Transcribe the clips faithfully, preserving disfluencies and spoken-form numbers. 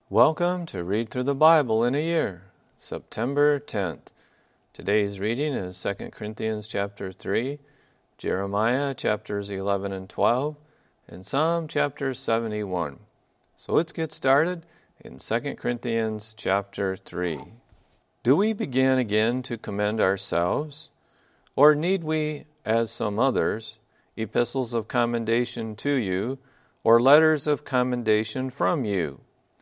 Welcome to Read Through the Bible in a Year, September tenth. Today's reading is Second Corinthians chapter three, Jeremiah chapters eleven and twelve, and Psalm chapter seventy-one. So let's get started in Second Corinthians chapter three. Do we begin again to commend ourselves? Or need we, as some others, epistles of commendation to you, or letters of commendation from you?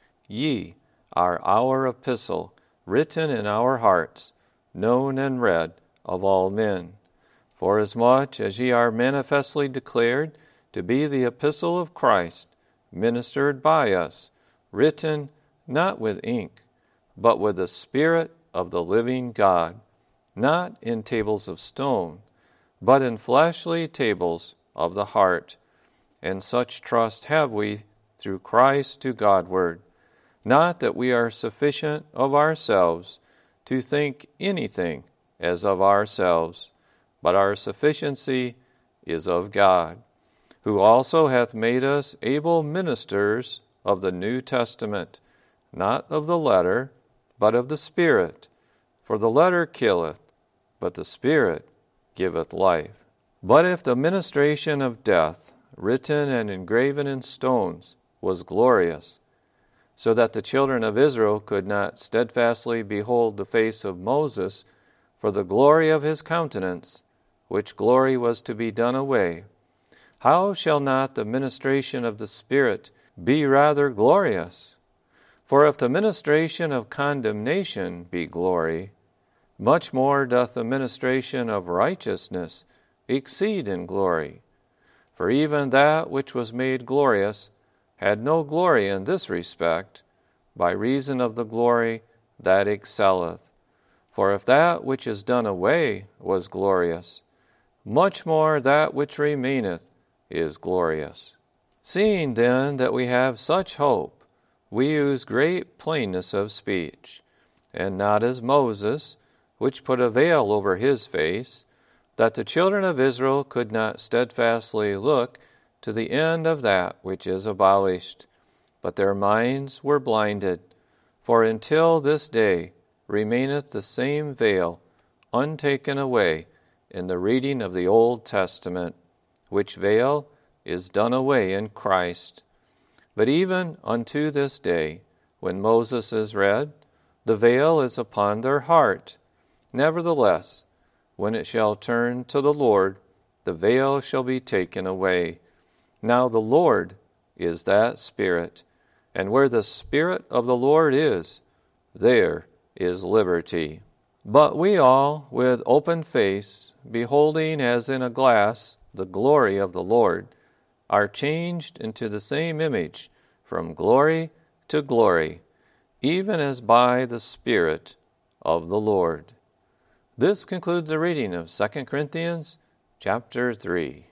Ye are our epistle, written in our hearts, known and read of all men. Forasmuch as ye are manifestly declared to be the epistle of Christ, ministered by us, written not with ink, but with the Spirit of the living God, not in tables of stone, but in fleshly tables of the heart. And such trust have we through Christ to Godward. Not that we are sufficient of ourselves to think anything as of ourselves, but our sufficiency is of God, who also hath made us able ministers of the New Testament, not of the letter, but of the Spirit. For the letter killeth, but the Spirit giveth life. But if the ministration of death, written and engraven in stones, was glorious, so that the children of Israel could not steadfastly behold the face of Moses for the glory of his countenance, which glory was to be done away, how shall not the ministration of the Spirit be rather glorious? For if the ministration of condemnation be glory, much more doth the ministration of righteousness exceed in glory. For even that which was made glorious had no glory in this respect, by reason of the glory that excelleth. For if that which is done away was glorious, much more that which remaineth is glorious. Seeing then that we have such hope, we use great plainness of speech, and not as Moses, which put a veil over his face, that the children of Israel could not steadfastly look to the end of that which is abolished, but their minds were blinded. For until this day remaineth the same veil untaken away in the reading of the Old Testament, which veil is done away in Christ. But even unto this day, when Moses is read, the veil is upon their heart. Nevertheless, when it shall turn to the Lord, the veil shall be taken away. Now the Lord is that Spirit, and where the Spirit of the Lord is, there is liberty. But we all, with open face, beholding as in a glass the glory of the Lord, are changed into the same image from glory to glory, even as by the Spirit of the Lord. This concludes the reading of Second Corinthians chapter three.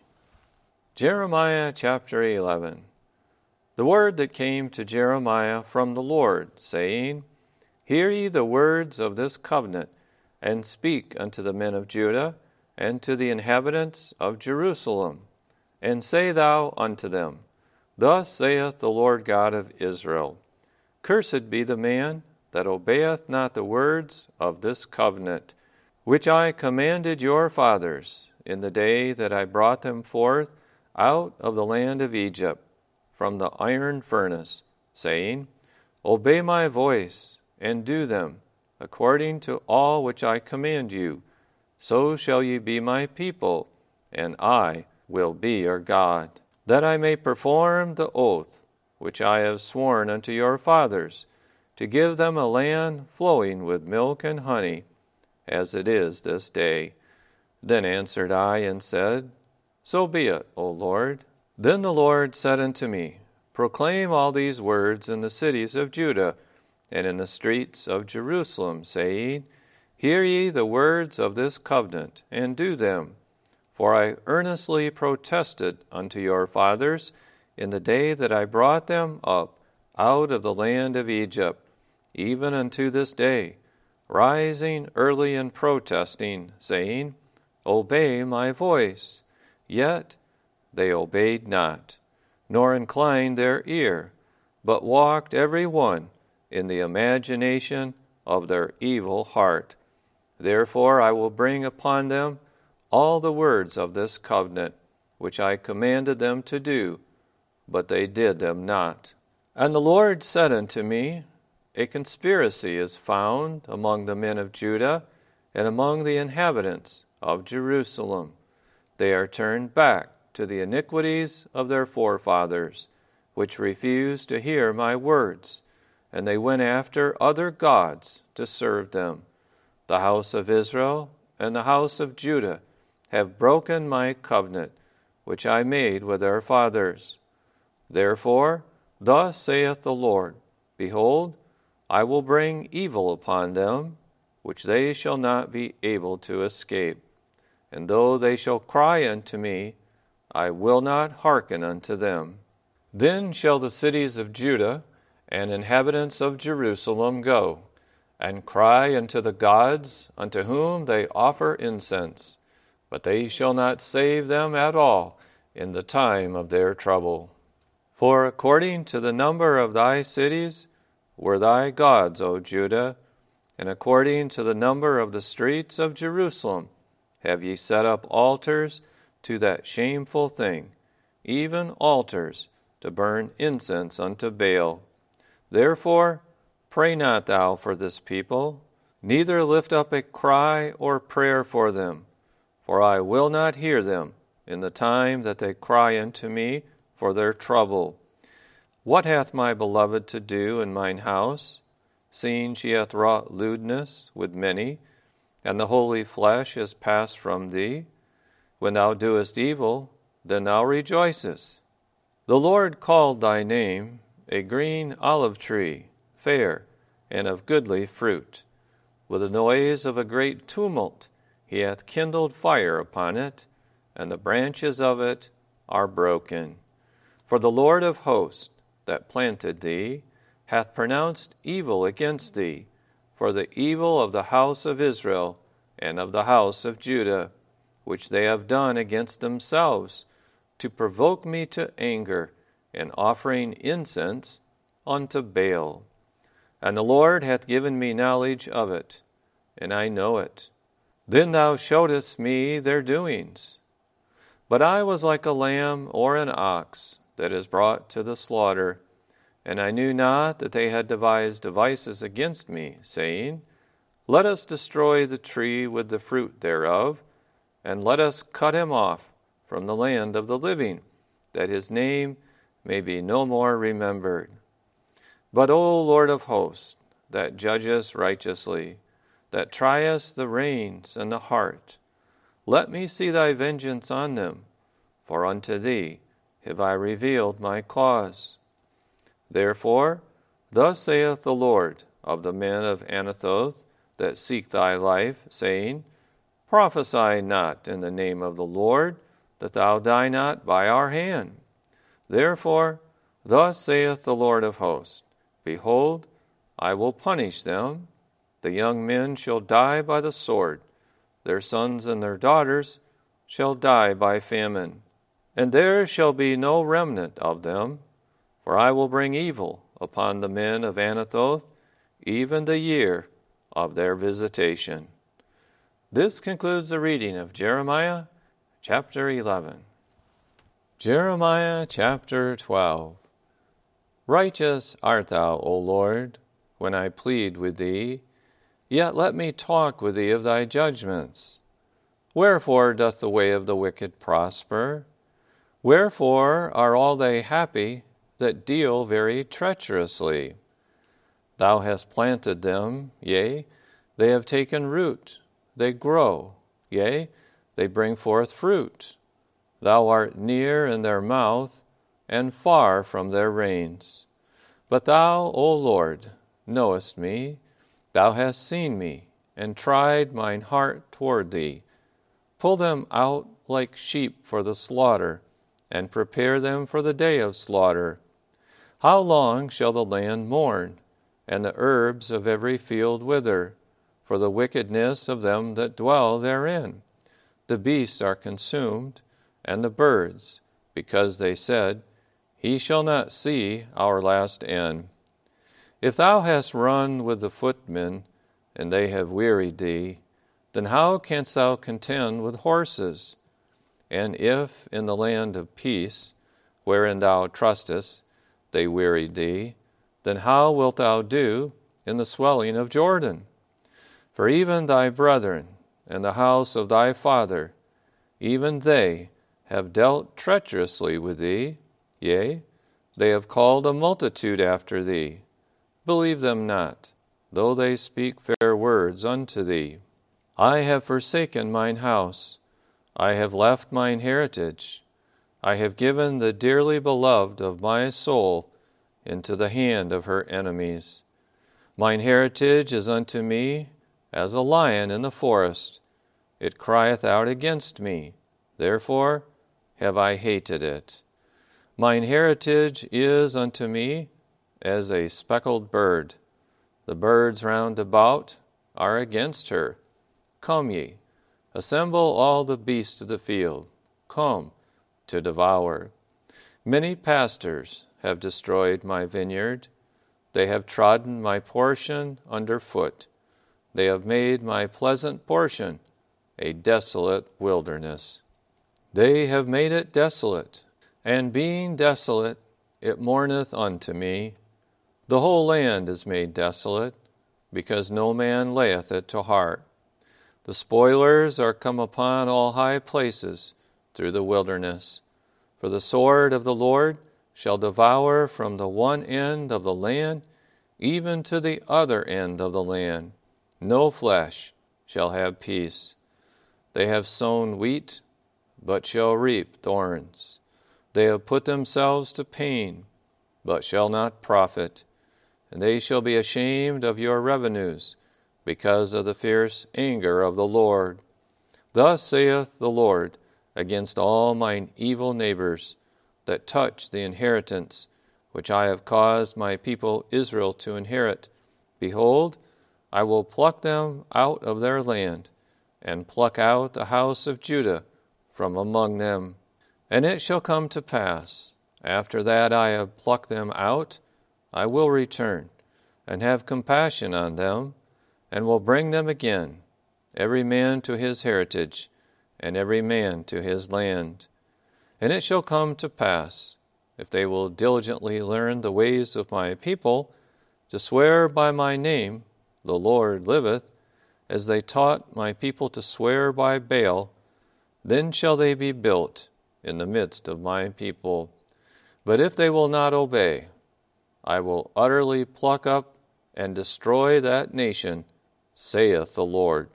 Jeremiah chapter eleven. The word that came to Jeremiah from the Lord, saying, Hear ye the words of this covenant, and speak unto the men of Judah, and to the inhabitants of Jerusalem, and say thou unto them, Thus saith the Lord God of Israel, Cursed be the man that obeyeth not the words of this covenant, which I commanded your fathers in the day that I brought them forth out of the land of Egypt, from the iron furnace, saying, Obey my voice, and do them, according to all which I command you. So shall ye be my people, and I will be your God, that I may perform the oath which I have sworn unto your fathers, to give them a land flowing with milk and honey, as it is this day. Then answered I and said, So be it, O Lord. Then the Lord said unto me, Proclaim all these words in the cities of Judah and in the streets of Jerusalem, saying, Hear ye the words of this covenant, and do them. For I earnestly protested unto your fathers in the day that I brought them up out of the land of Egypt, even unto this day, rising early and protesting, saying, Obey my voice. Yet they obeyed not, nor inclined their ear, but walked every one in the imagination of their evil heart. Therefore I will bring upon them all the words of this covenant, which I commanded them to do, but they did them not. And the Lord said unto me, A conspiracy is found among the men of Judah and among the inhabitants of Jerusalem. They are turned back to the iniquities of their forefathers, which refused to hear my words, and they went after other gods to serve them. The house of Israel and the house of Judah have broken my covenant, which I made with their fathers. Therefore, thus saith the Lord, Behold, I will bring evil upon them, which they shall not be able to escape. And though they shall cry unto me, I will not hearken unto them. Then shall the cities of Judah and inhabitants of Jerusalem go, and cry unto the gods unto whom they offer incense, but they shall not save them at all in the time of their trouble. For according to the number of thy cities were thy gods, O Judah, and according to the number of the streets of Jerusalem have ye set up altars to that shameful thing, even altars to burn incense unto Baal. Therefore pray not thou for this people, neither lift up a cry or prayer for them, for I will not hear them in the time that they cry unto me for their trouble. What hath my beloved to do in mine house, seeing she hath wrought lewdness with many, and the holy flesh is passed from thee? When thou doest evil, then thou rejoicest. The Lord called thy name a green olive tree, fair, and of goodly fruit. With the noise of a great tumult he hath kindled fire upon it, and the branches of it are broken. For the Lord of hosts that planted thee hath pronounced evil against thee, for the evil of the house of Israel and of the house of Judah, which they have done against themselves, to provoke me to anger, in offering incense unto Baal. And the Lord hath given me knowledge of it, and I know it. Then thou showedst me their doings. But I was like a lamb or an ox that is brought to the slaughter, and I knew not that they had devised devices against me, saying, Let us destroy the tree with the fruit thereof, and let us cut him off from the land of the living, that his name may be no more remembered. But, O Lord of hosts, that judgest righteously, that triest the reins and the heart, let me see thy vengeance on them, for unto thee have I revealed my cause. Therefore, thus saith the Lord of the men of Anathoth that seek thy life, saying, Prophesy not in the name of the Lord, that thou die not by our hand. Therefore, thus saith the Lord of hosts, Behold, I will punish them. The young men shall die by the sword, their sons and their daughters shall die by famine, and there shall be no remnant of them, for I will bring evil upon the men of Anathoth, even the year of their visitation. This concludes the reading of Jeremiah chapter eleven. Jeremiah chapter twelve. Righteous art thou, O Lord, when I plead with thee, yet let me talk with thee of thy judgments. Wherefore doth the way of the wicked prosper? Wherefore are all they happy that deal very treacherously? Thou hast planted them, yea, they have taken root, they grow, yea, they bring forth fruit. Thou art near in their mouth, and far from their reins. But thou, O Lord, knowest me, thou hast seen me, and tried mine heart toward thee. Pull them out like sheep for the slaughter, and prepare them for the day of slaughter. How long shall the land mourn, and the herbs of every field wither, for the wickedness of them that dwell therein? The beasts are consumed, and the birds, because they said, He shall not see our last end. If thou hast run with the footmen, and they have wearied thee, then how canst thou contend with horses? And if in the land of peace, wherein thou trustest, they wearied thee, then how wilt thou do in the swelling of Jordan? For even thy brethren and the house of thy father, even they have dealt treacherously with thee, yea, they have called a multitude after thee. Believe them not, though they speak fair words unto thee. I have forsaken mine house, I have left mine heritage, I have given the dearly beloved of my soul into the hand of her enemies. Mine heritage is unto me as a lion in the forest. It crieth out against me, therefore have I hated it. Mine heritage is unto me as a speckled bird. The birds round about are against her. Come ye, assemble all the beasts of the field. Come to devour. Many pastors have destroyed my vineyard. They have trodden my portion under foot. They have made my pleasant portion a desolate wilderness. They have made it desolate, and being desolate, it mourneth unto me. The whole land is made desolate, because no man layeth it to heart. The spoilers are come upon all high places through the wilderness. For the sword of the Lord shall devour from the one end of the land even to the other end of the land. No flesh shall have peace. They have sown wheat, but shall reap thorns. They have put themselves to pain, but shall not profit. And they shall be ashamed of your revenues, because of the fierce anger of the Lord. Thus saith the Lord against all mine evil neighbors that touch the inheritance which I have caused my people Israel to inherit. Behold, I will pluck them out of their land, and pluck out the house of Judah from among them. And it shall come to pass, after that I have plucked them out, I will return, and have compassion on them, and will bring them again, every man to his heritage, and every man to his land. And it shall come to pass, if they will diligently learn the ways of my people, to swear by my name, the Lord liveth, as they taught my people to swear by Baal, then shall they be built in the midst of my people. But if they will not obey, I will utterly pluck up and destroy that nation, saith the Lord.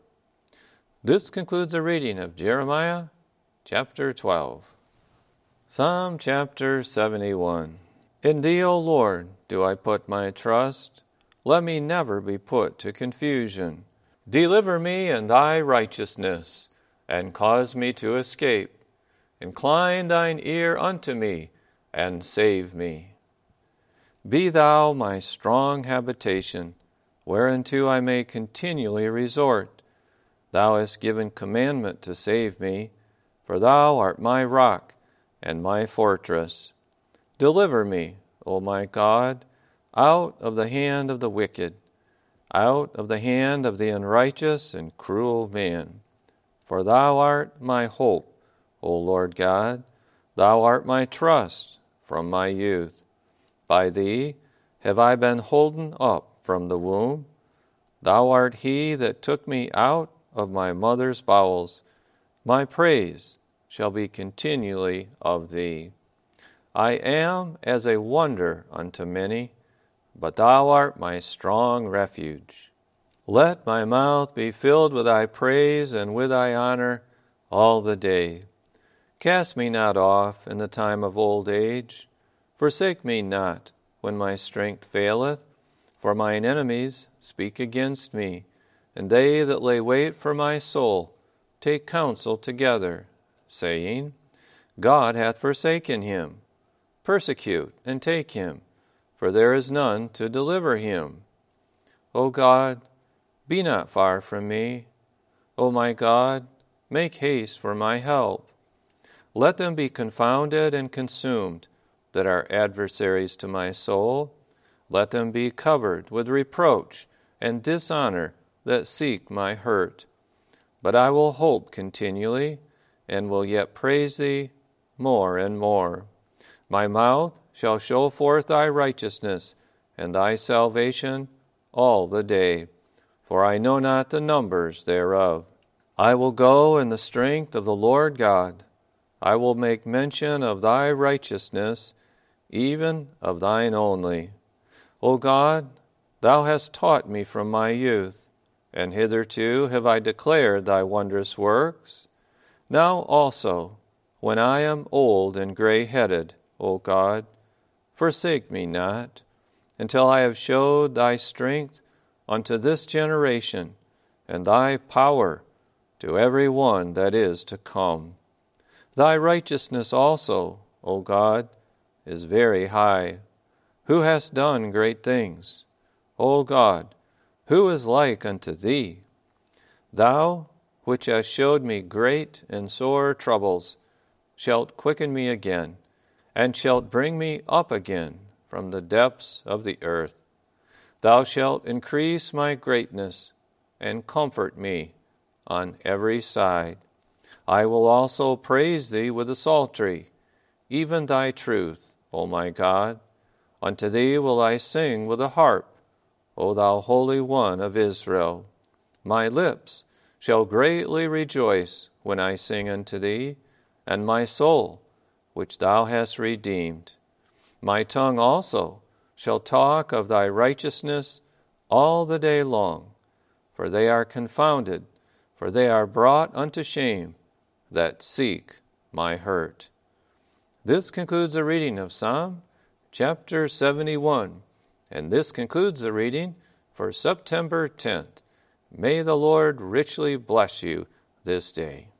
This concludes the reading of Jeremiah chapter twelve. Psalm chapter seventy-one. In thee, O Lord, do I put my trust. Let me never be put to confusion. Deliver me in thy righteousness, and cause me to escape. Incline thine ear unto me, and save me. Be thou my strong habitation, whereunto I may continually resort. Thou hast given commandment to save me, for thou art my rock and my fortress. Deliver me, O my God, out of the hand of the wicked, out of the hand of the unrighteous and cruel man. For thou art my hope, O Lord God, thou art my trust from my youth. By thee have I been holden up from the womb. Thou art he that took me out of my mother's bowels. My praise shall be continually of thee. I am as a wonder unto many, but thou art my strong refuge. Let my mouth be filled with thy praise and with thy honor all the day. Cast me not off in the time of old age. Forsake me not when my strength faileth, for mine enemies speak against me, and they that lay wait for my soul take counsel together, saying, God hath forsaken him. Persecute and take him, for there is none to deliver him. O God, be not far from me. O my God, make haste for my help. Let them be confounded and consumed that are adversaries to my soul. let them be covered with reproach and dishonor that seek my hurt. But I will hope continually, and will yet praise thee more and more. My mouth shall show forth thy righteousness and thy salvation all the day, for I know not the numbers thereof. I will go in the strength of the Lord God. I will make mention of thy righteousness, even of thine only. O God, thou hast taught me from my youth, and hitherto have I declared thy wondrous works. Now also, when I am old and gray-headed, O God, forsake me not, until I have showed thy strength unto this generation, and thy power to every one that is to come. Thy righteousness also, O God, is very high. Who hast done great things? O God, who is like unto thee? Thou, which hast showed me great and sore troubles, shalt quicken me again, and shalt bring me up again from the depths of the earth. Thou shalt increase my greatness, and comfort me on every side. I will also praise thee with the psaltery, even thy truth, O my God. Unto thee will I sing with a harp, O thou Holy One of Israel. My lips shall greatly rejoice when I sing unto thee, and my soul, which thou hast redeemed. My tongue also shall talk of thy righteousness all the day long, for they are confounded, for they are brought unto shame that seek my hurt. This concludes the reading of Psalm chapter seventy-one, and this concludes the reading for September tenth. May the Lord richly bless you this day.